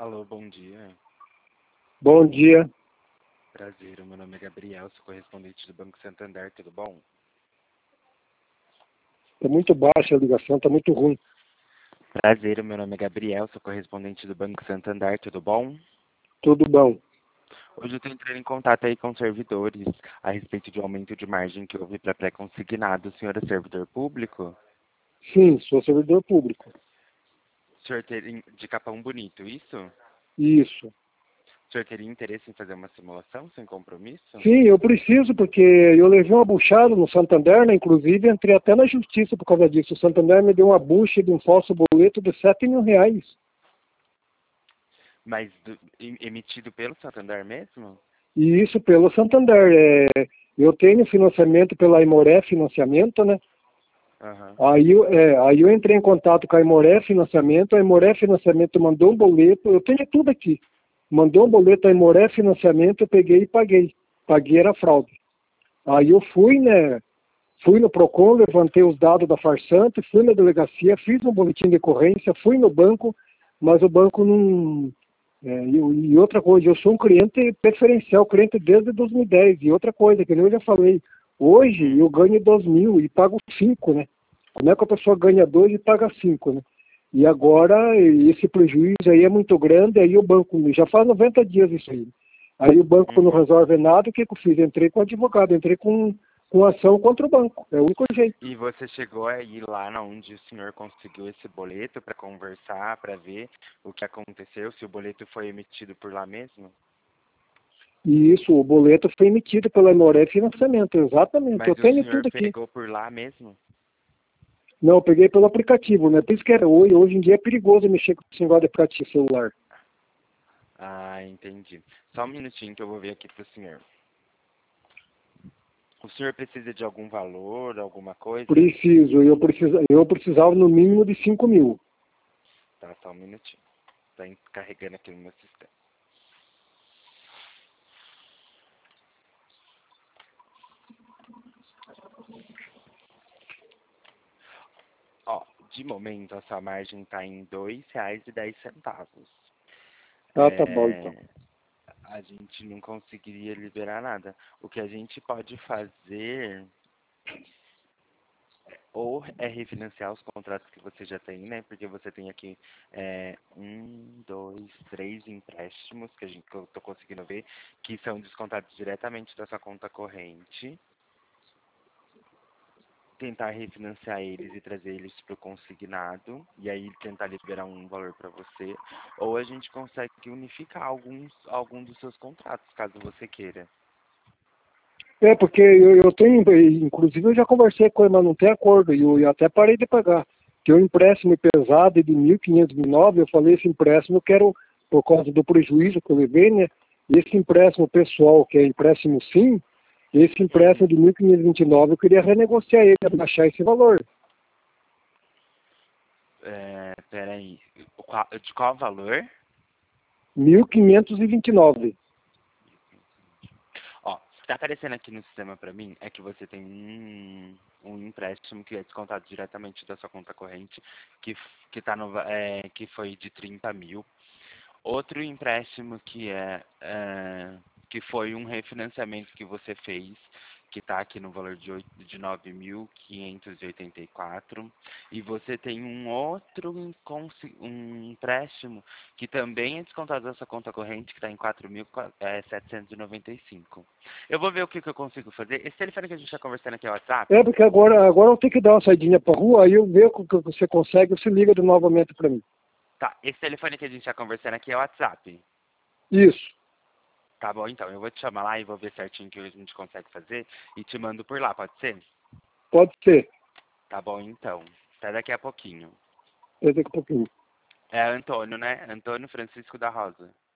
Alô, bom dia. Bom dia. Prazer, meu nome é Gabriel, sou correspondente do Banco Santander, tudo bom? Está muito baixa a ligação, está muito ruim. Prazer, meu nome é Gabriel, sou correspondente do Banco Santander, tudo bom? Tudo bom. Hoje eu estou entrando em contato aí com servidores a respeito de um aumento de margem que houve para pré-consignado. O senhor é servidor público? Sim, sou servidor público. O senhor teria de Capão Bonito, isso? Isso. O senhor teria interesse em fazer uma simulação sem compromisso? Sim, eu preciso, porque eu levei uma buchada no Santander, né? Inclusive entrei até na justiça por causa disso. O Santander me deu uma bucha de um falso boleto de R$ 7.000. Mas emitido pelo Santander mesmo? E isso pelo Santander. Eu tenho financiamento pela Aimoré Financiamento, né? Aham. Aí eu entrei em contato com a Aimoré Financiamento mandou um boleto, eu tenho tudo aqui. Mandou um boleto a Aimoré Financiamento, eu peguei e paguei. Paguei era fraude. Aí eu fui, né? Fui no PROCON, levantei os dados da farsante, fui na delegacia, fiz um boletim de ocorrência, fui no banco, mas o banco não... e outra coisa, eu sou um cliente preferencial, cliente desde 2010. E outra coisa, que nem eu já falei, hoje eu ganho 2.000 e pago 5, né? Como é que a pessoa ganha 2 e paga 5, né? E agora esse prejuízo aí é muito grande, aí o banco, já faz 90 dias isso aí. Aí o banco não resolve nada, o que eu fiz? Entrei com advogado, entrei com ação contra o banco. É o único jeito. E você chegou a ir lá onde o senhor conseguiu esse boleto para conversar, para ver o que aconteceu, se o boleto foi emitido por lá mesmo? E isso, o boleto foi emitido pela Aimoré Financiamento, exatamente. Eu Mas o tenho senhor tudo aqui. pegou por lá mesmo? Não, eu peguei pelo aplicativo, né? Por isso que hoje em dia é perigoso mexer com esse negócio de aplicativo celular. Ah, entendi. Só um minutinho que eu vou ver aqui pro senhor. O senhor precisa de algum valor, alguma coisa? Eu precisava no mínimo de 5.000. Tá, só um minutinho. Tá carregando aqui no meu sistema. Ó, de momento a sua margem tá em R$ 2,10. Ah, tá bom então. A gente não conseguiria liberar nada. O que a gente pode fazer ou é refinanciar os contratos que você já tem, né? Porque você tem aqui um, dois, três empréstimos que eu tô conseguindo ver, que são descontados diretamente da sua conta corrente. Tentar refinanciar eles e trazer eles para o consignado, e aí tentar liberar um valor para você, ou a gente consegue unificar algum dos seus contratos, caso você queira. Porque eu tenho, inclusive eu já conversei com ele, mas não tem acordo, e eu até parei de pagar. Tem um empréstimo pesado de 1.509, eu falei, esse empréstimo eu quero, por causa do prejuízo que eu levei, né? Esse empréstimo pessoal, que é empréstimo sim, esse empréstimo de 1.529, eu queria renegociar ele, baixar esse valor. Peraí, de qual valor? 1.529. Ó, tá aparecendo aqui no sistema para mim é que você tem um empréstimo que é descontado diretamente da sua conta corrente, que tá que foi de 30.000. Outro empréstimo que foi um refinanciamento que você fez, que está aqui no valor de 9.584. E você tem um outro um empréstimo que também é descontado da sua conta corrente, que está em 4.795. Eu vou ver o que eu consigo fazer. Esse telefone que a gente está conversando aqui é o WhatsApp? Porque agora eu tenho que dar uma saidinha pra rua, aí eu vejo o que você consegue, você liga de novamente para mim. Tá, esse telefone que a gente está conversando aqui é o WhatsApp. Isso. Tá bom, então. Eu vou te chamar lá e vou ver certinho o que a gente consegue fazer e te mando por lá, pode ser? Pode ser. Tá bom, então. Até daqui a pouquinho. Até daqui a pouquinho. É Antônio, né? Antônio Francisco da Rosa.